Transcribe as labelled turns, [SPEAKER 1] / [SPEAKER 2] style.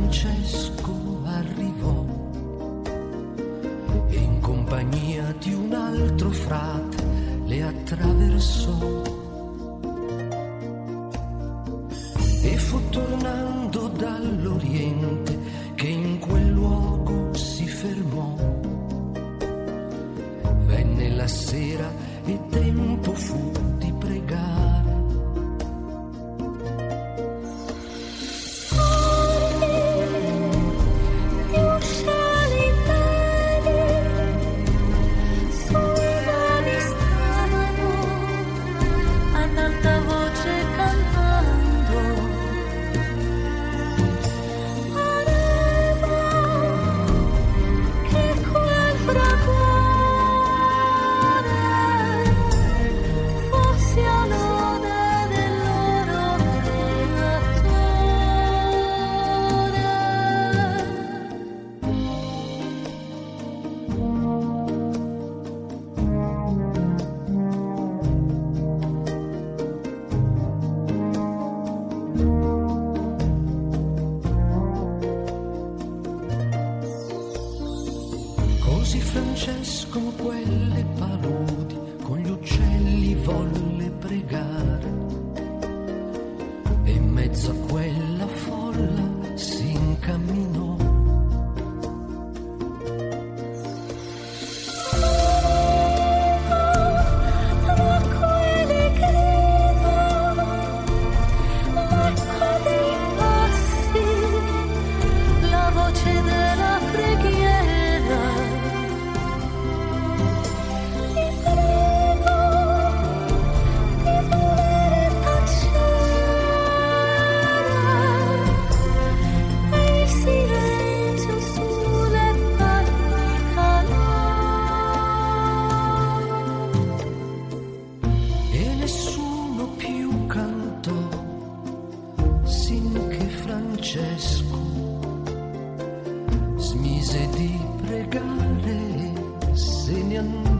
[SPEAKER 1] Francesco arrivò e in compagnia di un altro frate le attraversò e fu tornando dall'Oriente che in quel luogo si fermò. Venne la sera e tempo fu di pregare. Così Francesco quelle paludi con gli uccelli volle pregare e in mezzo a quella folla si incamminò. Francesco smise di pregare e se ne andò.